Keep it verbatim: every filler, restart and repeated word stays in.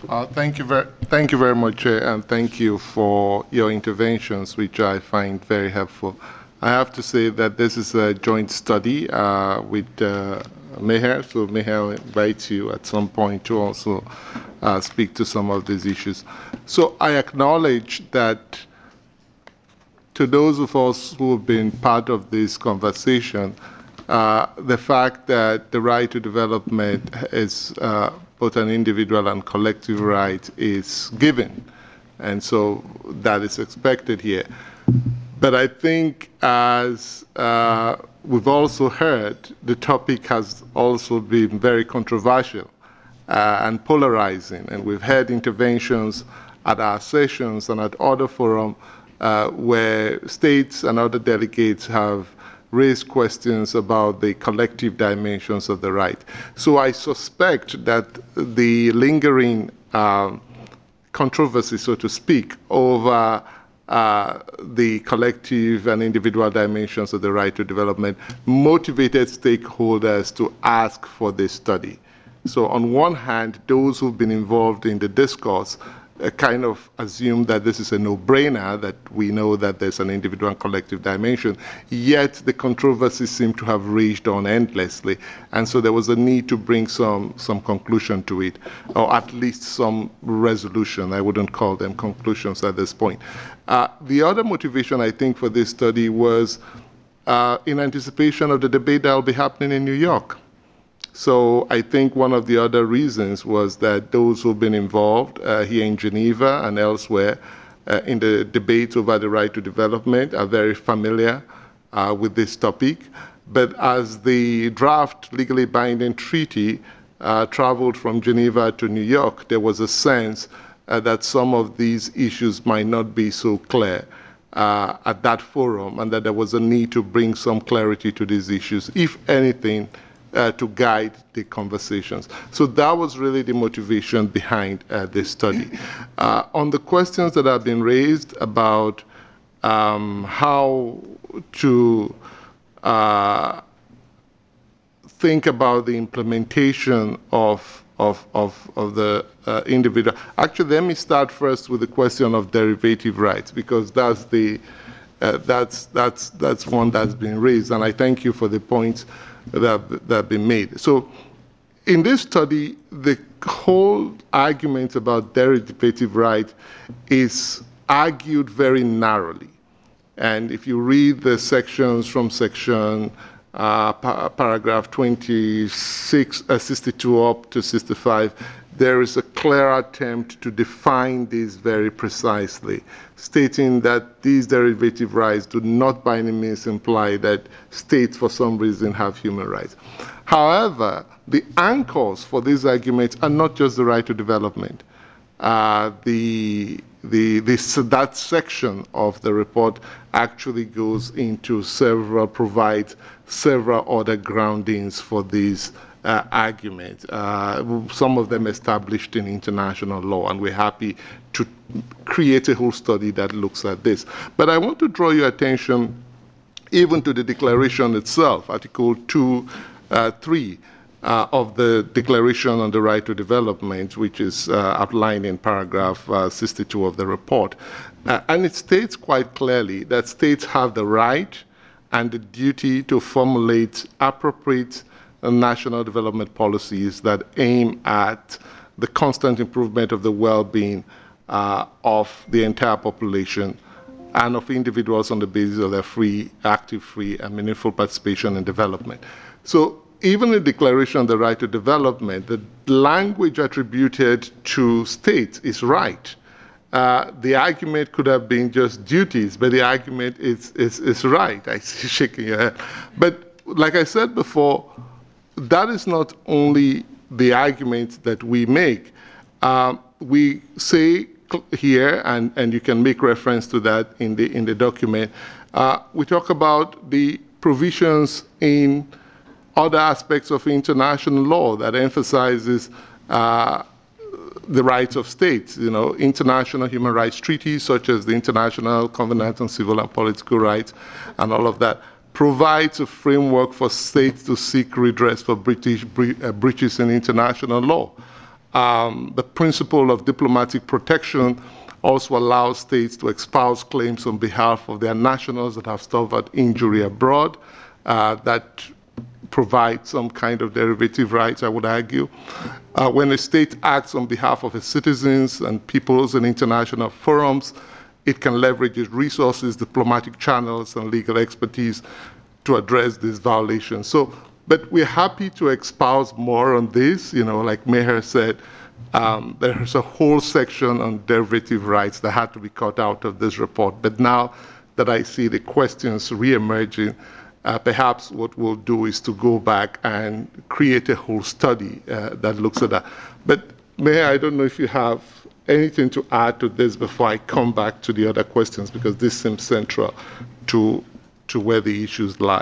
Uh, thank you very, thank you very much, Chair, and thank you for your interventions, which I find very helpful. I have to say that this is a joint study uh, with uh, Meher, so Meher will invite you at some point to also uh, speak to some of these issues. So I acknowledge that to those of us who have been part of this conversation, uh, the fact that the right to development is uh, both an individual and collective right is given. And so that is expected here. But I think, as uh, we've also heard, the topic has also been very controversial uh, and polarizing. And we've had interventions at our sessions and at other forums uh, where states and other delegates have raised questions about the collective dimensions of the right. So I suspect that the lingering um, controversy, so to speak, over uh, the collective and individual dimensions of the right to development motivated stakeholders to ask for this study. So on one hand, those who've been involved in the discourse uh, kind of assume that this is a no-brainer, that we know that there's an individual and collective dimension, yet the controversy seemed to have raged on endlessly. And so there was a need to bring some, some conclusion to it, or at least some resolution. I wouldn't call them conclusions at this point. Uh, the other motivation, I think, for this study was uh, in anticipation of the debate that will be happening in New York. So I think one of the other reasons was that those who've been involved uh, here in Geneva and elsewhere uh, in the debate over the right to development are very familiar uh, with this topic. But as the draft legally binding treaty uh, traveled from Geneva to New York, there was a sense uh, that some of these issues might not be so clear uh, at that forum, and that there was a need to bring some clarity to these issues, if anything, Uh, to guide the conversations. So that was really the motivation behind uh, this study. Uh, on the questions that have been raised about um, how to uh, think about the implementation of, of, of, of the uh, individual. Actually, let me start first with the question of derivative rights, because that's the uh, that's that's that's one that's been raised, and I thank you for the points that have, that have been made. So, in this study, the whole argument about derivative right is argued very narrowly. And if you read the sections from section uh, pa paragraph twenty-six, uh, sixty-two up to sixty-five, there is a clear attempt to define these very precisely, stating that these derivative rights do not by any means imply that states for some reason have human rights. However, the anchors for these arguments are not just the right to development. Uh, the, the, this, that section of the report actually goes into several, provides several other groundings for these uh, arguments, uh, some of them established in international law, and we're happy to create a whole study that looks at this. But I want to draw your attention even to the declaration itself, Article two, uh, three. Uh, of the Declaration on the Right to Development, which is uh, outlined in paragraph uh, sixty-two of the report. Uh, and it states quite clearly that states have the right and the duty to formulate appropriate uh, national development policies that aim at the constant improvement of the well-being uh, of the entire population and of individuals on the basis of their free, active, free, and meaningful participation in development. So even the Declaration on the Right to Development, the language attributed to states is right. Uh, the argument could have been just duties, but the argument is, is, is right. I see you shaking your head. But like I said before, that is not only the argument that we make. Um, we say here, and, and you can make reference to that in the, in the document, uh, we talk about the provisions in other aspects of international law that emphasizes uh, the rights of states, you know, international human rights treaties such as the International Covenant on Civil and Political Rights and all of that, provides a framework for states to seek redress for British bre uh, breaches in international law. Um, the principle of diplomatic protection also allows states to espouse claims on behalf of their nationals that have suffered injury abroad. Uh, that provides some kind of derivative rights, I would argue. Uh, when a state acts on behalf of its citizens and peoples in international forums, it can leverage its resources, diplomatic channels, and legal expertise to address these violations. So, but we're happy to espouse more on this. You know, like Meher said, um, there's a whole section on derivative rights that had to be cut out of this report. But now that I see the questions re-emerging, uh, perhaps what we'll do is to go back and create a whole study uh, that looks at that. But Meher, I don't know if you have anything to add to this before I come back to the other questions, because this seems central to, to where the issues lie.